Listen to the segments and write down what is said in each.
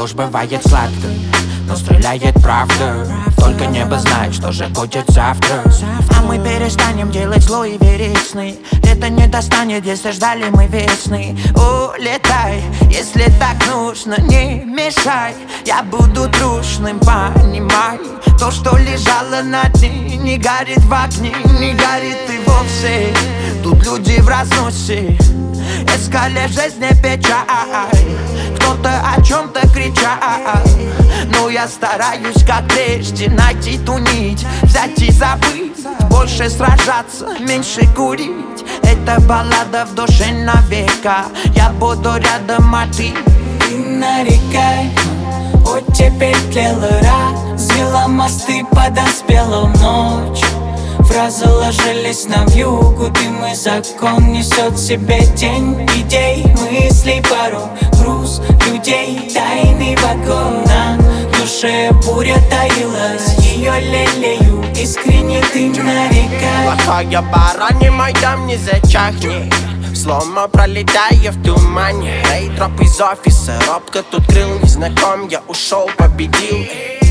ложь бывает сладкой, но стреляет правда. Только небо знает, что же будет завтра. А мы перестанем делать зло и верить сны. Это не достанет, если ждали мы весны. Улетай, если так нужно, не мешай. Я буду трушным, понимай. То, что лежало на дне, не горит в огне, не горит и вовсе. Тут люди в разносе, искали в жизни печаль. Кто-то о чем-то кричал, но я стараюсь, как прежде, найти ту нить, взять и забыть. Больше сражаться, меньше курить. Это баллада в душе навека. Я буду рядом, а ты? Ты нарекай, оттепель тлела, развела мосты, подоспела в ночь. Фразы ложились на вьюгу, дым и закон несет в себе тень идей, мыслей, пару груз людей, тайный вагон. На душе буря таилась, ее лелею, искренне ты нарекай. Плохая пора, не мой дом, не зачахни. Слома пролетая в тумане. Эй, дроп из офиса, робко тут крыл незнаком. Я ушел, победил.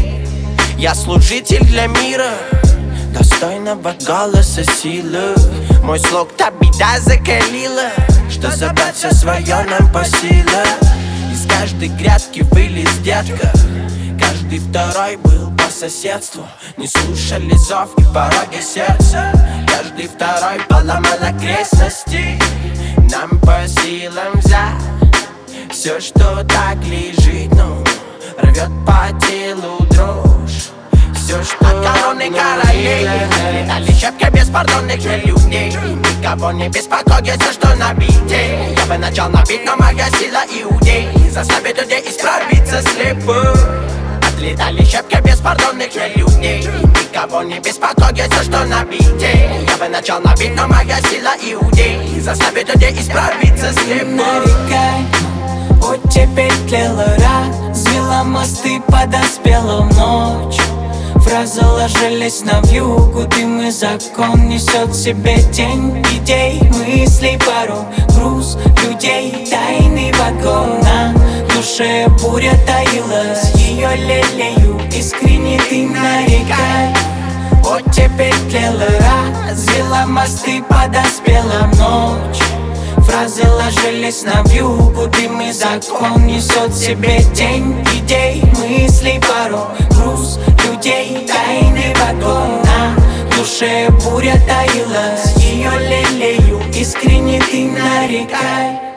Я служитель для мира, достойного голоса силы. Мой слог та беда закалила, что забрать все свое нам по силам. Из каждой грядки вылез детка, каждый второй был по соседству. Не слушали зов и пороги сердца, каждый второй поломал окрестности. Нам по силам взять все, что так лежит, ну, рвет по телу дрожь. Все, что от короны королей летали щепки беспардонных же людей. Никого не беспокоит все, что на бите. Я бы начал набить, но моя сила иудей заставит людей исправиться слепо. Отлетали щепки беспардонных же людей. Никого не беспокоит все, что на бите. Я бы начал набить, но моя сила иудей заставит людей исправиться слепо. Нарекай, оттепель тлела, развела мосты, подоспела в ночь. Фразы ложились на вьюгу, дым и закон несет в себе тень идей, мыслей, пару груз людей, тайный вагон. На душе буря таилась, ее лелею, искренне ты нарекай. Оттепель тлела, развела мосты, подоспела в ночь. Фразы ложились на вьюгу, дым и закон несет в себе тень идей, мыслей, пару груз людей, тайный вагон. На душе буря таилась, ее лелею, искренне ты нарекай.